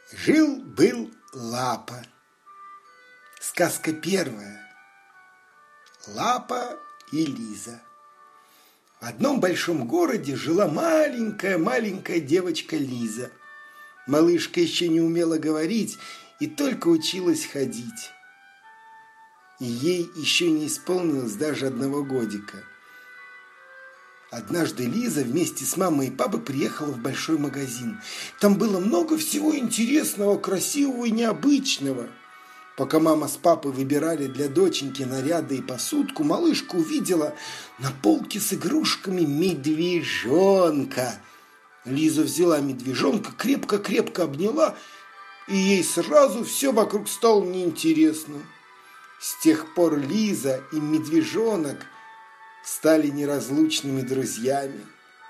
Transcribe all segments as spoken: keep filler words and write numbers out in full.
Жил-был Лапа. Сказка первая. Лапа и Лиза. В одном большом городе жила маленькая-маленькая девочка Лиза. Малышка еще не умела говорить и только училась ходить. И ей еще не исполнилось даже одного годика. Однажды Лиза вместе с мамой и папой приехала в большой магазин. Там было много всего интересного, красивого и необычного. Пока мама с папой выбирали для доченьки наряды и посудку, малышка увидела на полке с игрушками медвежонка. Лиза взяла медвежонка, крепко-крепко обняла, и ей сразу все вокруг стало неинтересно. С тех пор Лиза и медвежонок стали неразлучными друзьями.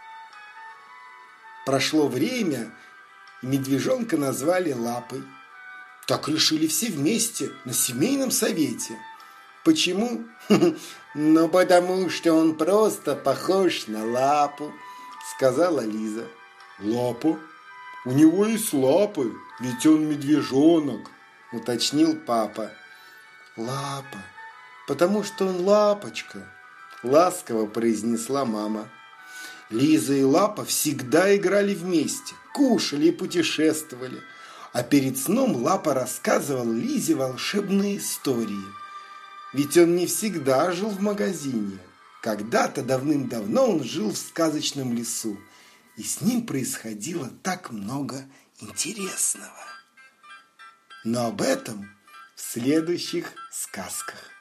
Прошло время, и медвежонка назвали Лапой. Так решили все вместе на семейном совете. Почему? Ну, потому что он просто похож на лапу, сказала Лиза. Лапа? У него есть лапы, ведь он медвежонок, уточнил папа. Лапа, потому что он лапочка, ласково произнесла мама. Лиза и Лапа всегда играли вместе, кушали и путешествовали. А перед сном Лапа рассказывал Лизе волшебные истории. Ведь он не всегда жил в магазине. Когда-то давным-давно он жил в сказочном лесу. И с ним происходило так много интересного. Но об этом в следующих сказках.